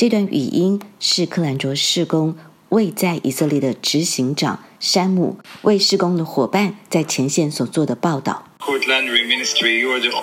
这段语音是克兰卓事工为在以色列的执行长山姆为事工的伙伴在前线所做的报道。 Court Laundry Ministry, you are the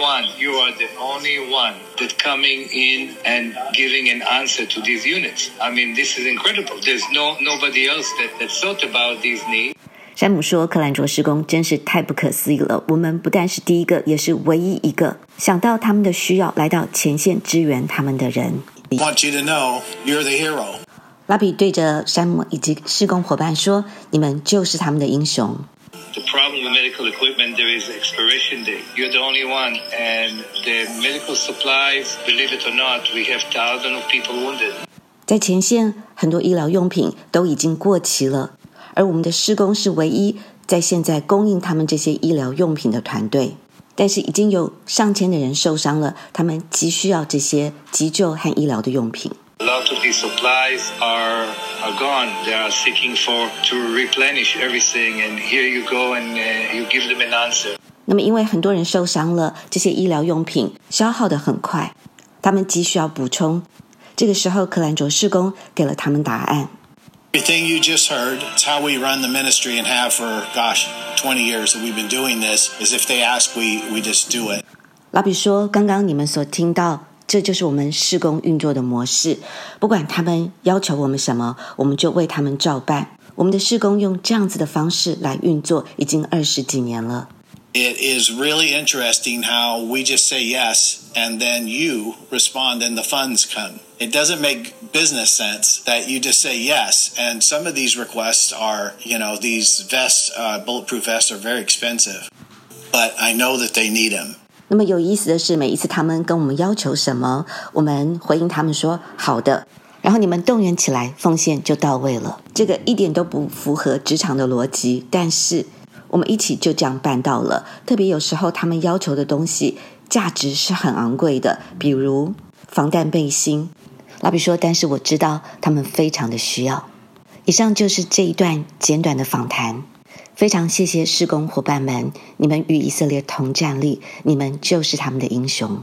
only one that coming in and giving an answer to these units. I mean, this is incredible. There's nobody else that thought about these needs. 山姆说，克兰卓事工真是太不可思议了，我们不但是第一个，也是唯一一个想到他们的需要，来到前线支援他们的人。 I want you to know you're the hero. 拉比对着山姆以及事工伙伴说，你们就是他们的英雄。 The problem with medical equipment, there is expiration date. You're the only one. And the medical supplies, believe it or not, we have thousands of people wounded. 在前线，很多医疗用品都已经过期了，而我们的事工是唯一在现在供应他们这些医疗用品的团队。但是已经有上千的人受伤了，他们急需要这些急救和医疗的用品。 A lot of these supplies are gone. They are seeking to replenish everything, and here you go and you give them an answer. 那么因为很多人受伤了，这些医疗用品消耗得很快，他们急需要补充。这个时候克兰卓事工给了他们答案。 Everything you just heard, it's how we run the ministry and have for, 20 years that we've been doing this, is if they ask, we just do it. 拉比说，刚刚你们所听到，这就是我们事工运作的模式，不管他们要求我们什么，我们就为他们照办。我们的事工用这样子的方式来运作，已经20几年了。 It is really interesting how we just say yes and then you respond and the funds come. It doesn't make business sense that you just say yes, and some of these requests are, these vests, bulletproof vests are very expensive, but I know that they need them. 那么有意思的是，每一次他们跟我们要求什么，我们回应他们说好的，然后你们动员起来，奉献就到位了。这个一点都不符合职场的逻辑，但是我们一起就这样办到了。特别有时候他们要求的东西价值是很昂贵的，比如防弹背心。拉比说，但是我知道他们非常的需要。以上就是这一段简短的访谈。非常谢谢事工伙伴们，你们与以色列同站立，你们就是他们的英雄。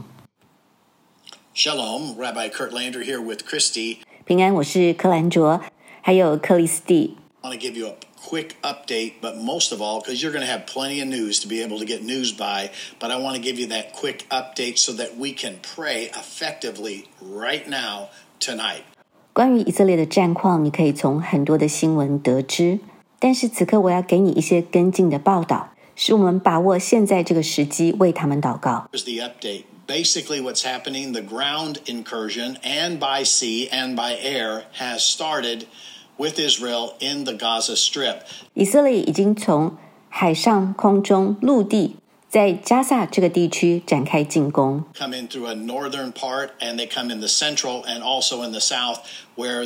Shalom, Rabbi Kurt Lander here with Christy. 平安，我是克兰卓，还有克里斯蒂。 I want to give you a quick update, but most of all, because you're going to have plenty of news to be able to get news by, but I want to give you that quick update so that we can pray effectively right now, tonight. 关于以色列的战况，你可以从很多的新闻得知，但是此刻我要给你一些跟进的报道，使我们把握现在这个时机，为他们祷告。 Here's the update. Basically what's happening, the ground incursion and by sea and by air has started with Israel in the Gaza Strip. 以色列已经从海上、空中、陆地在加萨这个地区展开进攻。 Come in through a northern part, and they come in the central and also in the south, where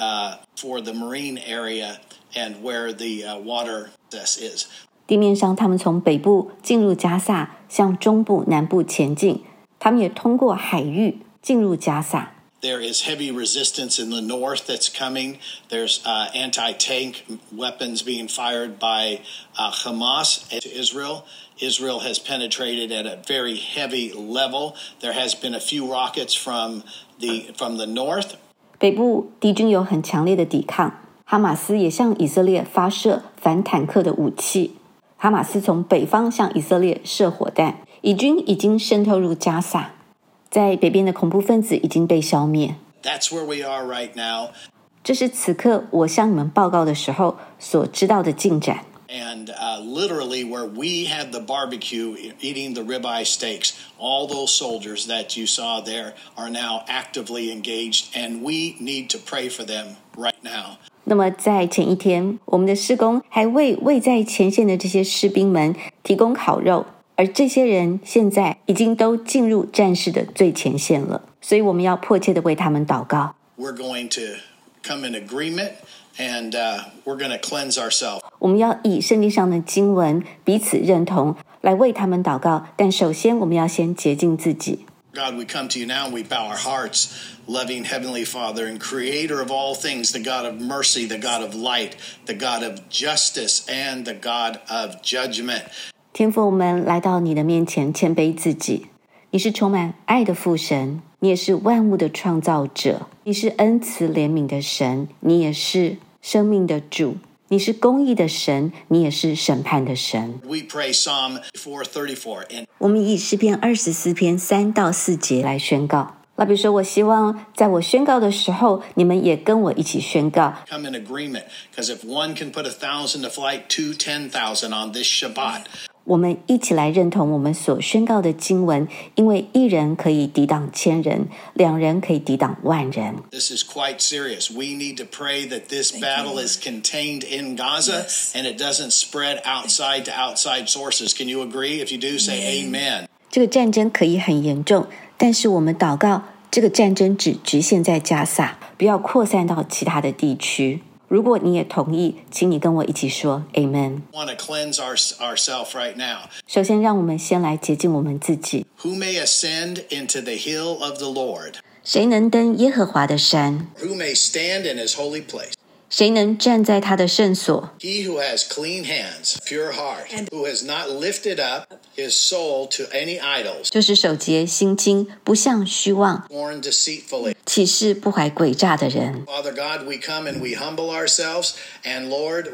for the marine area and where the water is. 地面上，他们从北部进入加萨，向中部、南部前进。他们也通过海域进入加萨。 There is heavy resistance in the north that's coming. There's anti-tank weapons being fired by Hamas to Israel. Israel has penetrated at a very heavy level. There has been a few rockets from the north. 北部敌军有很强烈的抵抗，哈马斯也向以色列发射反坦克的武器。哈马斯从北方向以色列射火弹，以军已经渗透入加萨。在北边的恐怖分子已经被消灭。 That's where we are right now. 这是此刻我向你们报告的时候所知道的进展。 And literally where we had the barbecue eating the ribeye steaks, all those soldiers that you saw there are now actively engaged, and we need to pray for them right now. 那么在前一天，我们的事工还为位在前线的这些士兵们提供烤肉。而这些人现在已经都进入战事的最前线了，所以我们要迫切的为他们祷告。 We're going to come in agreement and we're going to cleanse ourselves. 我们要以圣经上的经文彼此认同，来为他们祷告。但首先，我们要先洁净自己。 God, we come to you now and we bow our hearts, loving Heavenly Father and Creator of all things, the God of mercy, the God of light, the God of justice, and the God of judgment. 天父，我们来到你的面前，谦卑自己。 你是充满爱的父神，你也是万物的创造者，你是恩慈怜悯的神，你也是生命的主，你是公义的神，你也是审判的神。 We pray Psalm 434. 我们以诗篇24篇3到4节来宣告。那比如说，我希望在我宣告的时候，你们也跟我一起宣告。 Come in agreement, because if one can put 1,000 to flight, 2 10,000 on this Shabbat. 我们一起来认同我们所宣告的经文，因为一人可以抵挡千人，两人可以抵挡万人。 This is quite serious. We need to pray that this battle is contained in Gaza and it doesn't spread outside to outside sources. Can you agree? If you do, say amen. 这个战争可以很严重，但是我们祷告，这个战争只局限在加萨，不要扩散到其他的地区。如果你也同意，请你跟我一起说 Amen。 We want to cleanse ourselves right now. 首先，让我们先来洁净我们自己。 Who may ascend into the hill of the Lord? 谁能登耶和华的山？ Who may stand in his holy place? 谁能站在他的圣所？ He who has clean hands, pure heart, who has not lifted up his soul to any idols, 就是手洁心清，不向虚妄， born deceitfully. 起誓不怀诡诈的人。 Father God, we come and we humble ourselves, and Lord,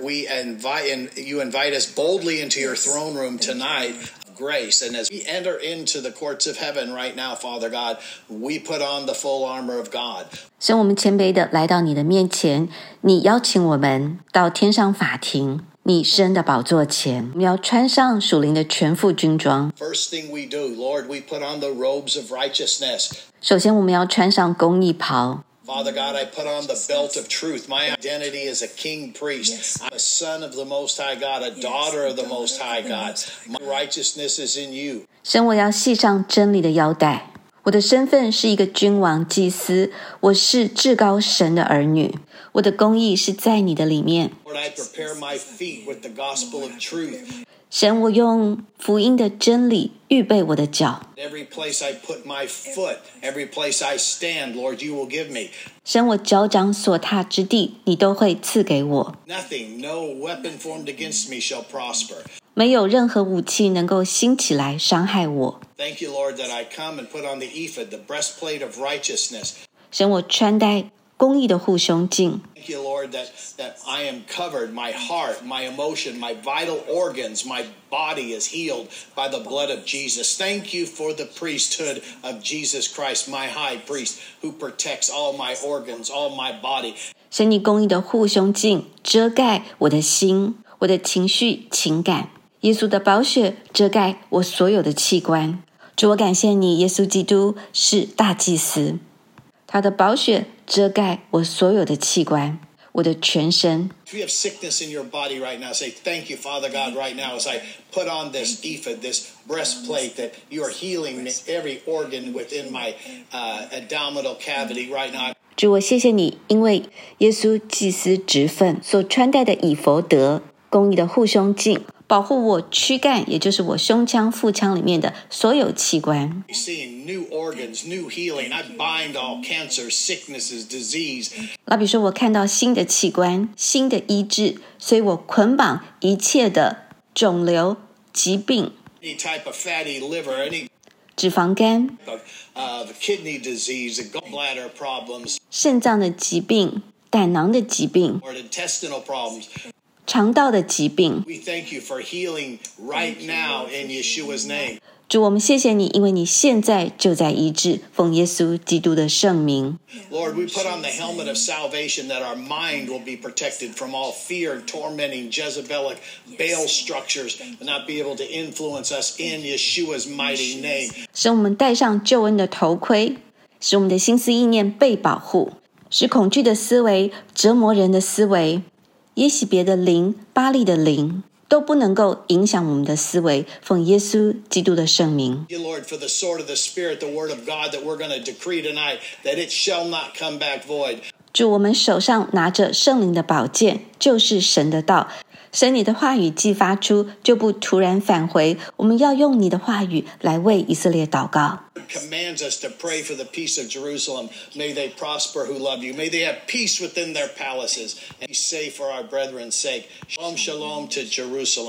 you invite us boldly into your throne room tonight of grace. And as we enter into the courts of heaven right now, Father God, we put on the full armor of God. 神，我们谦卑的来到你的面前，你邀请我们到天上法庭，你施恩的宝座前，我们要穿上属灵的全副军装。 First thing we do, Lord, we put on the robes of righteousness. 首先，我们要穿上公义袍。 Father God, I put on the belt of truth. My identity is a king priest. I'm a son of the Most High God, a daughter of the Most High God. My righteousness is in you. 神，我要系上真理的腰带。我的身份是一个君王祭司，我是至高神的儿女。我的公义是在你的里面。 Lord, I prepare my feet with the gospel of truth. 神，我用福音的真理预备我的脚。 Every place I put my foot, every place I stand, Lord, you will give me. 神，我脚掌所踏之地，你都会赐给我。 Nothing, no weapon formed against me shall prosper. 没有任何武器能够兴起来伤害我。 Thank you, Lord, that I come and put on the ephod, the breastplate of righteousness. 神，我穿戴公义的护胸镜。 Thank you, Lord, that I am covered, my heart, my emotion, my vital organs, my body is healed by the blood of Jesus. Thank you for the priesthood of Jesus Christ, my high priest, who protects all my organs, all my body. 神，你公义的护胸镜遮盖我的心、我的情绪、情感。耶稣的宝血遮盖我所有的器官。主，我感谢你，耶稣基督是大祭司，他的宝血遮盖我所有的器官，我的全身。 If you have sickness in your body right now, say, thank you, Father God, right now, as I put on this ephod, this breastplate, that you are healing every organ within my abdominal cavity right now. 主，我谢谢你，因为耶稣祭司职分所穿戴的以弗得公义的护胸镜，保护我躯干，也就是我胸腔、腹腔里面的所有器官。 Seeing new organs, new healing. I bind all cancer, sicknesses, disease. 老比说，我看到新的器官、新的医治，所以我捆绑一切的肿瘤、疾病、 Any type of fatty liver, any 脂肪肝、 of kidney disease, gallbladder problems, 肾脏的疾病、胆囊的疾病、 or intestinal problems. 肠道的疾病。 We thank you for healing right now in Yeshua's name. 主，我们谢谢你，因为你现在就在医治，奉耶稣基督的圣名。 Lord, we put on the helmet of salvation that our mind will be protected from all fear, tormenting, Jezebelic, Baal structures, and not be able to influence us in Yeshua's mighty name. 使我们戴上救恩的头盔，使我们的心思意念被保护，使恐惧的思维、折磨人的思维、耶洗别的灵、巴力的灵都不能够影响我们的思维，奉耶稣基督的圣名。 Thank you, Lord, for the sword of the Spirit, the word of God that we're going to decree tonight, that it shall not come back void. 主，我们手上拿着圣灵的宝剑，就是神的道。神，你的话语既发出，就不突然返回。我们要用你的话语来为以色列祷告。 It commands us to pray for the peace of Jerusalem. May they prosper who love you. May they have peace within their palaces and be safe for our brethren's sake. Shalom, shalom to Jerusalem.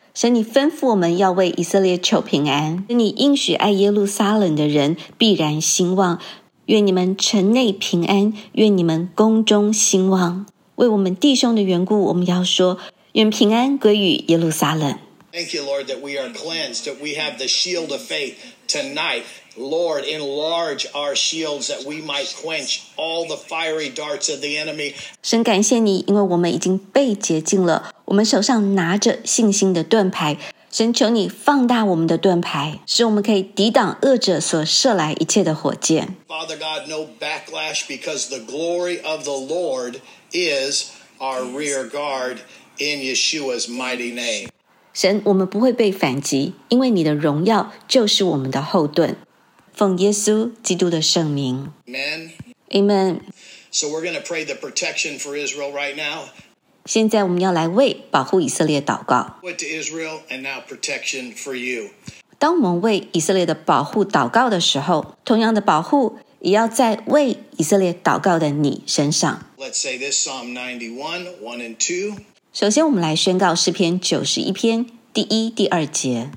神，你吩咐我们要为以色列求平安，你应许爱耶路撒冷的人必然兴旺。愿你们城内平安，愿你们宫中兴旺。为我们弟兄的缘故，我们要说，愿平安归于耶路撒冷。 Thank you, Lord, that we are cleansed, that we have the shield of faith tonight. Lord, enlarge our shields that we might quench all the fiery darts of the enemy. 神感谢你，因为我们已经被洁净了，我们手上拿着信心的盾牌。神，求你放大我们的盾牌，使我们可以抵挡恶者所射来一切的火箭。 Father God, no backlash, because the glory of the Lord is our rear guard in Yeshua's mighty name. 神，我们不会被反击，因为你的荣耀就是我们的后盾。奉耶稣基督的圣名 Amen. Amen。 So we're going to pray the protection for Israel right now. 现在我们要来为保护以色列祷告。 Put to Israel and now protection for you. 当我们为以色列的保护祷告的时候，同样的保护也要在为以色列祷告的你身上。 Let's say this, Psalm 91, 1 and 2. 首先我们来宣告诗篇91篇第1、第2节。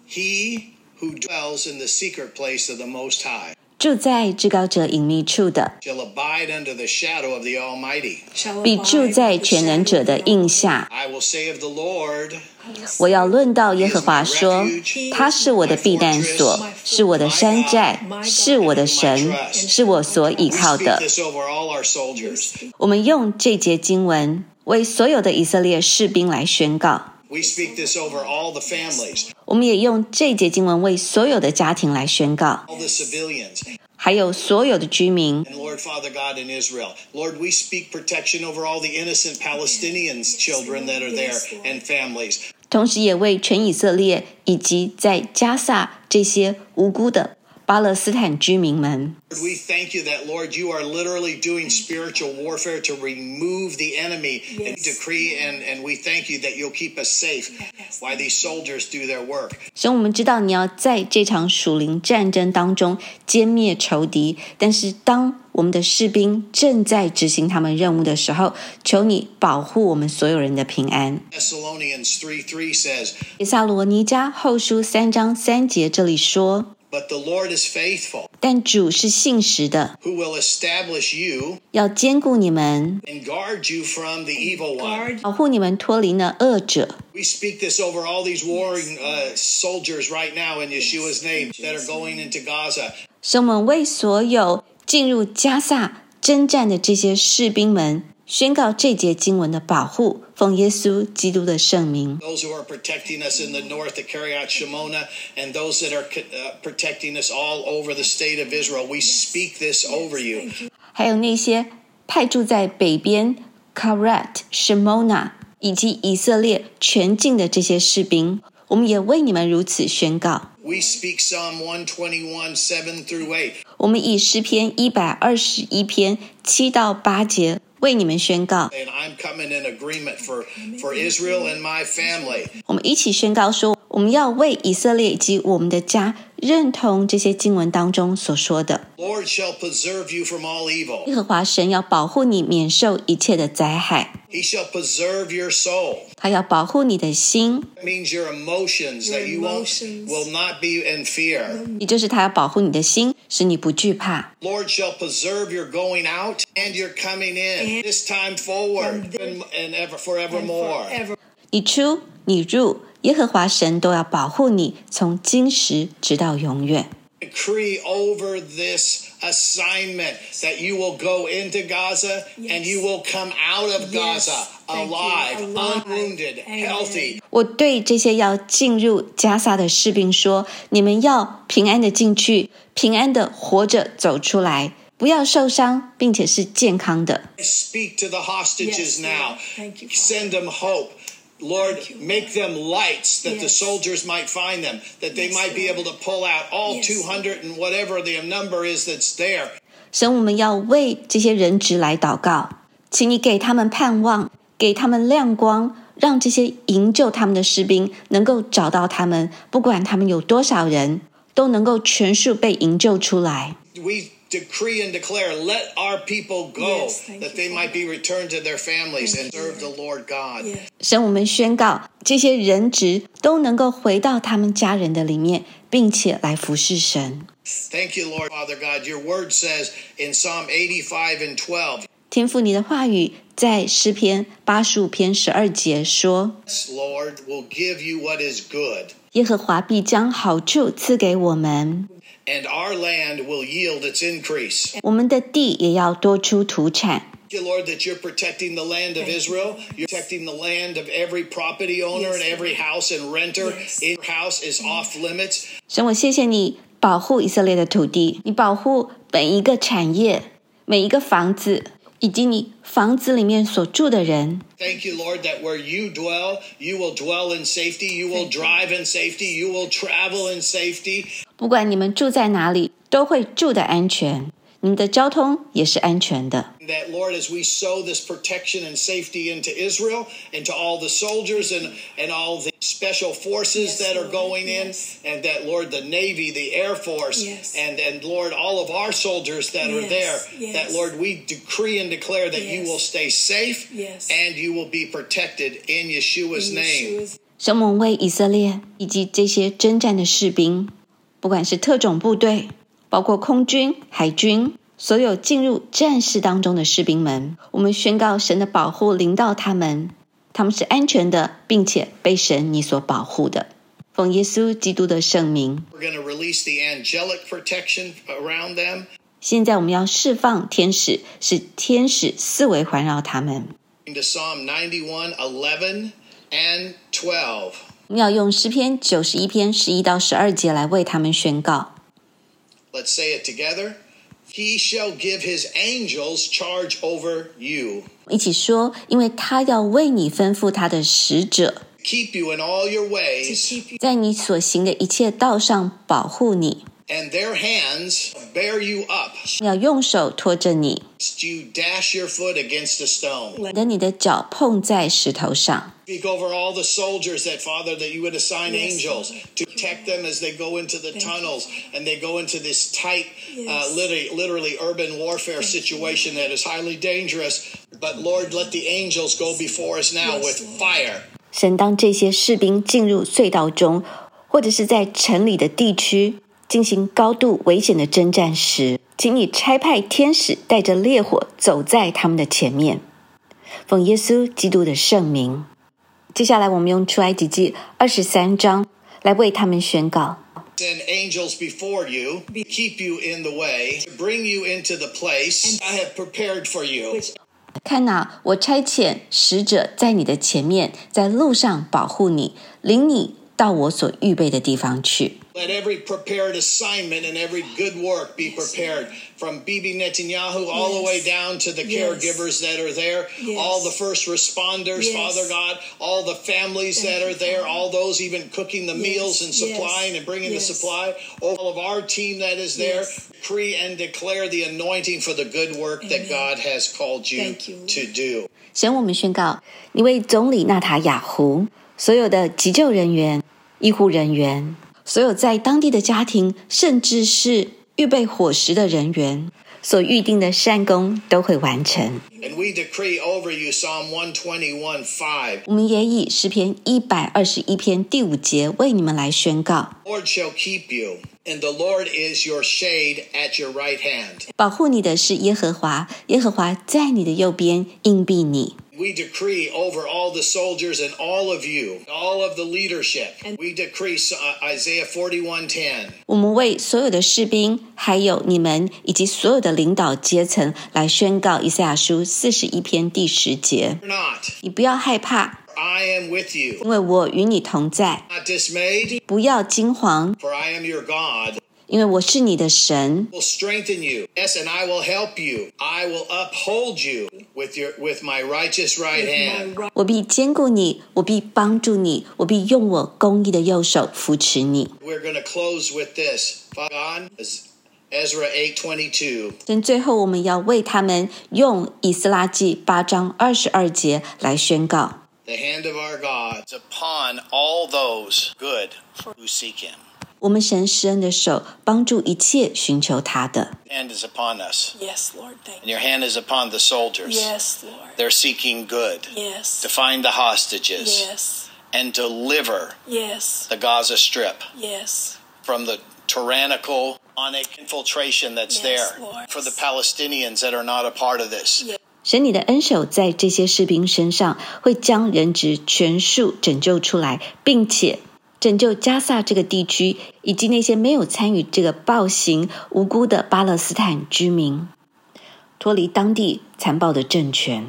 He who dwells in the secret place of the Most High 住在至高者隐秘处的， shall abide under the shadow of the Almighty. 必住在全能者的荫下。 I will say of the Lord, 我要论到耶和华说，他是我的避难所，是我的山寨，是我的神，是我所倚 we 靠 speak 的。 this over all our soldiers. 我们用这节经文为所有的以色列士兵来宣告， We speak this over all the families, 我们也用这节经文为所有的家庭来宣告， all the civilians, 还有所有的居民。 and Lord Father God in Israel. Lord, we speak protection over all the innocent Palestinians, children that are there, and families. 同时也为全以色列以及在加萨这些无辜的巴勒斯坦居民们。 Lord, we thank you that, Lord, you are literally doing spiritual warfare to remove the enemy and decree, and we thank you that you'll keep us safe while these soldiers do their work. 神，我们知道你要在这场属灵战争当中歼灭仇敌，但是当我们的士兵正在执行他们任务的时候，求你保护我们所有人的平安。 Thessalonians 3:3 says, 帖撒罗尼迦后书3章3节这里说， But the Lord is faithful, 但主是信实的， who will establish you 要坚固你们， and guard you from the evil one. 保护你们脱离那恶者。 We speak this over all these warring soldiers right now in Yeshua's name that are going into Gaza. 使我们为所有进入加萨征战的这些士兵们宣告这节经文的保护，奉耶稣基督的圣名。 Those who are protecting us in the north at Kiryat Shemona, and those that are protecting us all over the state of Israel, we speak this over you. 还有那些派驻在北边 Kiryat、Shemona 以及以色列全境的这些士兵，我们也为你们如此宣告。 We speak Psalm 121, 7 through 8. 我们以诗篇121篇7到8节为你们宣告。 And I'm coming in agreement for Israel and my family. 我们一起宣告说，我们要为以色列以及我们的家认同这些经文当中所说的。 Lord shall preserve you from all evil. 耶和华神要保护你免受一切的灾害， He shall preserve your soul. 他要保护你的心， It means your emotions, that you will not be in fear. 也就是他要保护你的心，使你不惧怕。 Lord shall preserve your going out and your coming in, this time forward and forevermore. 你出你入，耶和华神都要保护你，从今时直到永远。 Decree over this assignment that you will go into Gaza and you will come out of Gaza alive, unwounded, healthy. 我对这些要进入加萨的士兵说，你们要平安的进去，平安的活着走出来，不要受伤，并且是健康的。 Speak to the hostages now. Send them hope. Lord, make them lights that the soldiers might find them, that they might be able to pull out all 200 and whatever the number is that's there. 神，我们要为这些人质来祷告，请你给他们盼望，给他们亮光，让这些营救他们的士兵能够找到他们，不管他们有多少人，都能够全数被营救出来。 We decree and declare, let our people go, that they might be returned to their families and serve the Lord God. 神，我们宣告这些人质都能够回到他们家人的里面，并且来服侍神。 Thank you, Lord Father God. Your word says in Psalm 85 and 12, 天父，你的话语在诗篇85篇12节说， Lord will give you what is good, 耶和华必将好处赐给我们， and our land will yield its increase. 我们的地也要多出土产。 Thank you, Lord, that you're protecting the land of Israel. You're protecting the land of every property owner and every house and renter. Your house is off limits. 神，我谢谢你保护以色列的土地，你保护每一个产业、每一个房子，以及你房子里面所住的人。 Thank you, Lord, that where you dwell, you will dwell in safety. You will drive in safety. You will travel in safety. 不管你们住在哪里，都会住得安全，你们的交通也是安全的。 That, Lord, as we sow this protection and safety into Israel, into all the soldiers and all the special forces that are going in, and that, Lord, the Navy, the Air Force, and Lord, all of our soldiers that are there, that, Lord, we decree and declare that you will stay safe and you will be protected in Yeshua's name. 神，我们为以色列以及这些征战的士兵，不管是特种部队，包括空军、海军，所有进入战事当中的士兵们，我们宣告神的保护临到他们，他们是安全的，并且被神你所保护的。奉耶稣基督的圣名， We're going to release the angelic protection around them. 现在我们要释放天使，使天使四围环绕他们。 Into Psalm 91, 11, and 12. 我们要用诗篇91篇11到12节来为他们宣告。 Let's say it together. He shall give his angels charge over you, 一起说，因为他要为你吩咐他的使者， keep you in all your ways, 在你所行的一切道上保护你， and their hands bear you up, 要用手托着你， lest you dash your foot against a stone. 等你的脚碰在石头上。 Speak over all the soldiers that, Father, that you would assign angels to protect them as they go into the tunnels and they go into this tight, literally urban warfare situation that is highly dangerous. But Lord, let the angels go before us now with fire. 神，当这些士兵进入隧道中，或者是在城里的地区进行高度危险的征战时，请你差派天使带着烈火走在他们的前面。奉耶稣基督的圣名。接下来我们用出埃及记23章来为他们宣告。 Send angels before you, keep you in the way, to bring you into the place I have prepared for you. 看哪，我差遣使者在你的前面，在路上保护你，领你到我所预备的地方去。 Let every prepared assignment and every good work be prepared, from Bibi Netanyahu all the way down to the caregivers that are there, all the first responders, Father God, all the families that are there, all those even cooking the meals and supplying and bringing the supply, all of our team that is there, decree and declare the anointing for the good work that God has called you to do. 神，我们宣告，你为总理纳塔雅胡、所有的急救人员、医护人员，所有在当地的家庭，甚至是预备伙食的人员，所预定的善功都会完成。 And we decree over you Psalm 121:5. 我们也以诗篇121篇第5节为你们来宣告： Lord shall keep you, and the Lord is your shade at your right hand. 保护你的是耶和华，耶和华在你的右边荫庇你。 We decree over all the soldiers and all of you, all of the leadership. We decree Isaiah 41:10. 我们为所有的士兵，还有你们以及所有的领导阶层来宣告以赛亚书41篇第10节。 Fear not, 你不要害怕， I am with you. 因为我与你同在； Not dismayed, 不要惊惶， for I am your God. 因为我是你的神。 Will strengthen you. Yes, and I will help you. I will uphold you with my righteous right hand. 我必坚固你，我必帮助你，我必用我公义的右手扶持你。 We're going to close with this. God, Ezra 8:22. 但最后我们要为他们用以斯拉记8章22节来宣告。 The hand of our God is upon all those good who seek him. 我们神施恩的手帮助一切寻求他的。 Your hand is upon us. Yes, Lord, thank And your hand is upon the soldiers. Yes, Lord. They're seeking good. Yes. To find the hostages. Yes. And deliver Yes. the Gaza Strip. Yes. From the tyrannical onic infiltration that's Yes, there. Lord. For the Palestinians that are not a part of this. Yes. 神你的恩手在这些士兵身上会将人质全数拯救出来，并且拯救加萨这个地区以及那些没有参与这个暴行无辜的巴勒斯坦居民，脱离当地残暴的政权。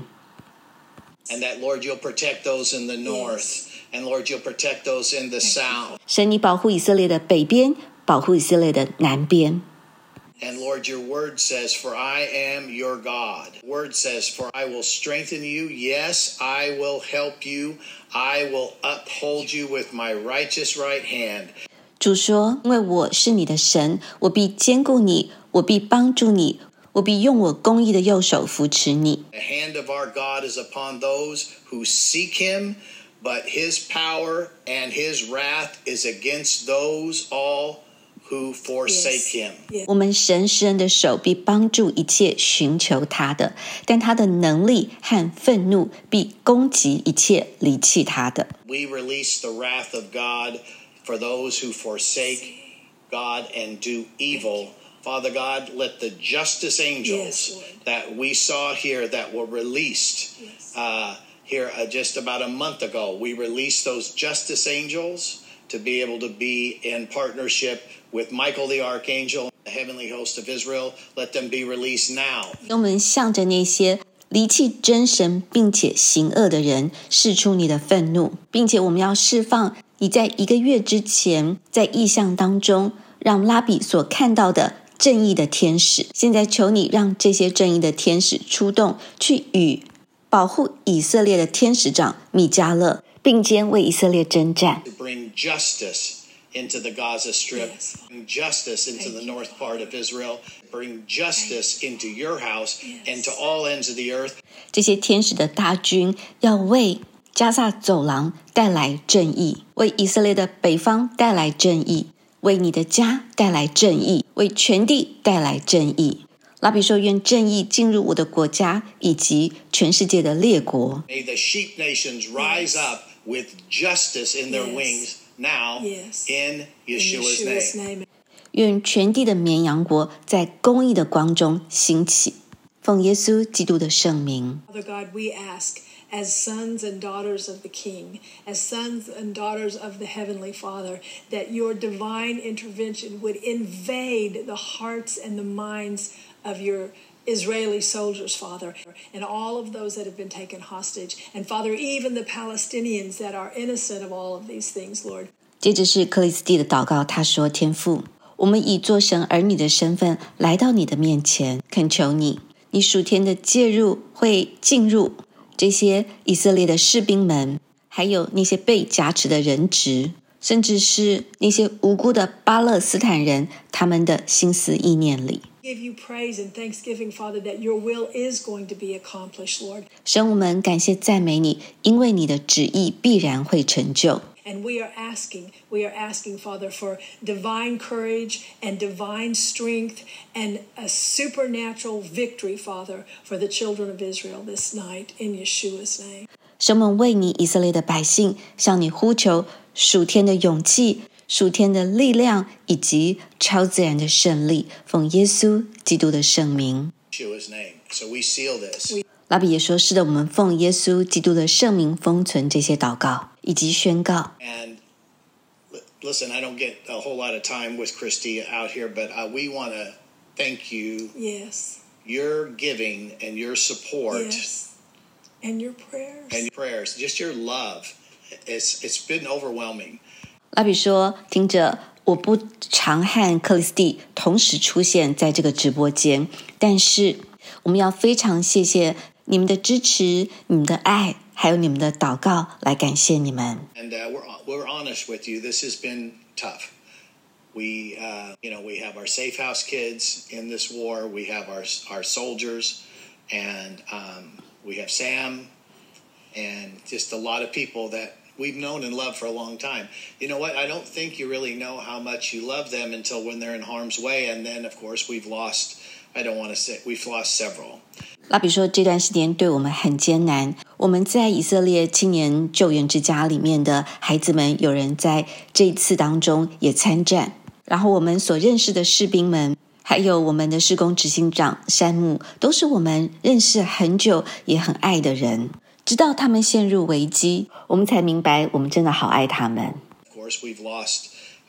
And that, Lord, you'll protect those in the north. And Lord, you'll protect those in the south. 神你保护以色列的北边，保护以色列的南边。 And Lord, your word says, for I am your God. Word says, for I will strengthen you. Yes, I will help you. I will uphold you with my righteous right hand. 主说，因为我是你的神，我必坚固你，我必帮助你，我必用我公义的右手扶持你。 The hand of our God is upon those who seek him, but his power and his wrath is against those all who forsake him. 我们神施恩的手必帮助一切寻求他的，但他的能力和愤怒必攻击一切离弃他的。 We release the wrath of God for those who forsake God and do evil. Father God, let the justice angels that we saw here that were released here just about a month ago, we released those justice angels to be able to be in partnership with Michael the Archangel, the heavenly host of Israel. Let them be released now. 我们向着那些离弃真神并且行恶的人释出你的愤怒，并且我们要释放你在1个月之前在异象当中让拉比所看到的正义的天使。现在求你让这些正义的天使出动，去与保护以色列的天使长米迦勒并肩为以色列征战。 To bring justice into the Gaza Strip, bring justice into the north part of Israel, bring justice into your house and to all ends of the earth. 这些天使的大军要为加萨走廊带来正义，为以色列的北方带来正义，为你的家带来正义，为全地带来正义。拉比说，愿正义进入我的国家以及全世界的列国。 May the sheep nations rise up with justice in their wings now in Yeshua's name. 愿全地的绵羊国在公义的光中兴起，奉耶稣基督的圣名。 Father God, we ask, as sons and daughters of the King, as sons and daughters of the Heavenly Father, that your divine intervention would invade the hearts and the minds of your Israeli soldiers, Father, and all of those that have been taken hostage. And Father, even the Palestinians that are innocent of all of these things, Lord. 接着是克里斯蒂的祷告，他说：天父，我们以做神儿女的身份来到你的面前，恳求你，你属天的介入会进入这些以色列的士兵们，还有那些被挟持的人质，甚至是那些无辜的巴勒斯坦人，他们的心思意念里。 Give you praise and thanksgiving, Father, that your will is going to be accomplished, Lord. 神，我们感谢赞美你，因为你的旨意必然会成就。 And we are asking, Father, for divine courage and divine strength and a supernatural victory, Father, for the children of Israel this night in Yeshua's name. 神，我们为你以色列的百姓向你呼求属天的勇气、属天的力量以及超自然的胜利，奉耶稣基督的圣名。 Yeshua's name. So we seal this. 拉比也说，是的，我们奉耶稣基督的圣名封存这些祷告以及宣告。 And listen, I don't get a whole lot of time with Christy out here, but we want to thank you. Yes. Your giving and your support. Yes. And your prayers. And your prayers, just your love. It's been overwhelming. 拉比说，听着，我不常和克里斯蒂同时出现在这个直播间，但是我们要非常谢谢你们的支持、你们的爱，还有你们的祷告，来感谢你们。 And we're honest with you. This has been tough. We have our safe house kids in this war. We have our soldiers, and we have Sam, and just a lot of people that we've known and loved for a long time. You know what? I don't think you really know how much you love them until when they're in harm's way. And then, of course, we've lost several. 拉比说这段时间对我们很艰难，我们在以色列青年救援之家里面的孩子们，有人在这一次当中也参战，然后我们所认识的士兵们，还有我们的事工执行长山姆，都是我们认识很久也很爱的人，直到他们陷入危机，我们才明白我们真的好爱他们。 Of course, we've lost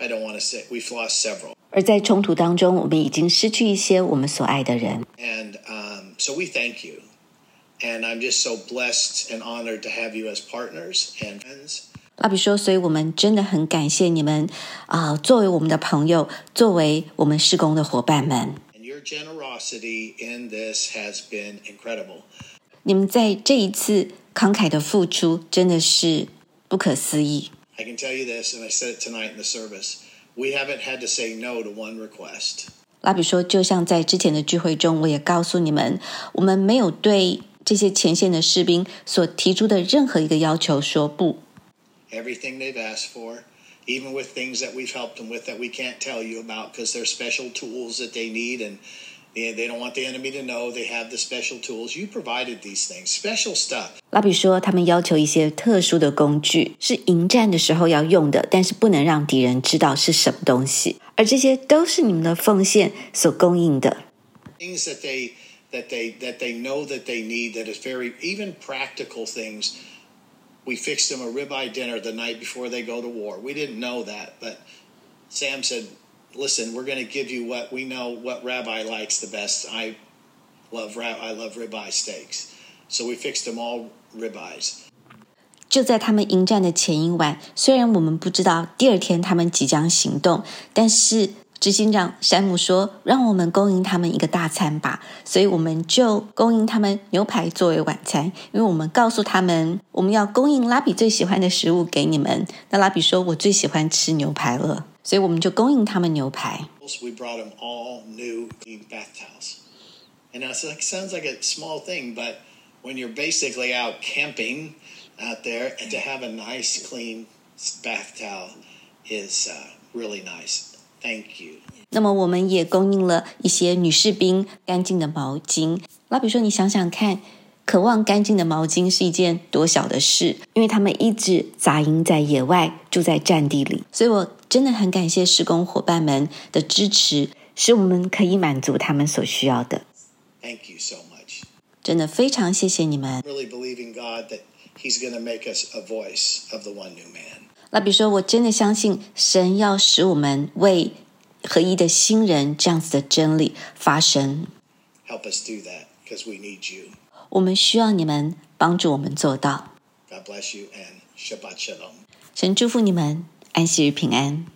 several. 而在冲突当中，我们已经失去一些我们所爱的人。 And so we thank you. And I'm just so blessed and honored to have you as partners and friends. 拉比说，所以我们真的很感谢你们作为我们的朋友，作为我们事工的伙伴们。 And your generosity in this has been incredible. 你们在这一次慷慨的付出真的是不可思议。 I can tell you this, and I said it tonight in the service. We haven't had to say no to one request. 拉比说，就像在之前的聚会中，我也告诉你们，我们没有对这些前线的士兵所提出的任何一个要求说不。 Everything they've asked for, even with things that we've helped them with that we can't tell you about because they're special tools that they need and they don't want the enemy to know they have the special tools. You provided these things, special stuff. 拉比说，他们要求一些特殊的工具，是迎战的时候要用的，但是不能让敌人知道是什么东西。而这些都是你们的奉献所供应的。 Things that they know that they need, that is very, even practical things. We fixed them a ribeye dinner the night before they go to war. We didn't know that, but Sam said, listen, we're going to give you what we know what Rabbi likes the best. I love ribeye steaks. So we fixed them all ribeyes. 就在他们迎战的前一晚，虽然我们不知道第二天他们即将行动，但是执行长山姆说，让我们供应他们一个大餐吧，所以我们就供应他们牛排作为晚餐，因为我们告诉他们，我们要供应拉比最喜欢的食物给你们。那拉比说，我最喜欢吃牛排了，所以我们就供应他们牛排。 We brought them all new clean bath towels. And it sounds like a small thing, but when you're basically out camping out there, and to have a nice clean bath towel is really nice.Thank you. 那么我们也供应了一些女士兵干净的毛巾。拉比说，你想想看，渴望干净的毛巾是一件多小的事，因为他们一直扎营在野外，住在战地里。所以我真的很感谢事工伙伴们的支持，使我们可以满足他们所需要的。 Thank you so much. 真的非常谢谢你们。 Really believe in God that He's going to make us a voice of the one new man. 拉比说，我真的相信神要使我们为合一的新人这样子的真理发声。 Help us do that because we need you. 我们需要你们帮助我们做到。 God bless you and Shabbat Shalom. 神祝福你们，安息日平安。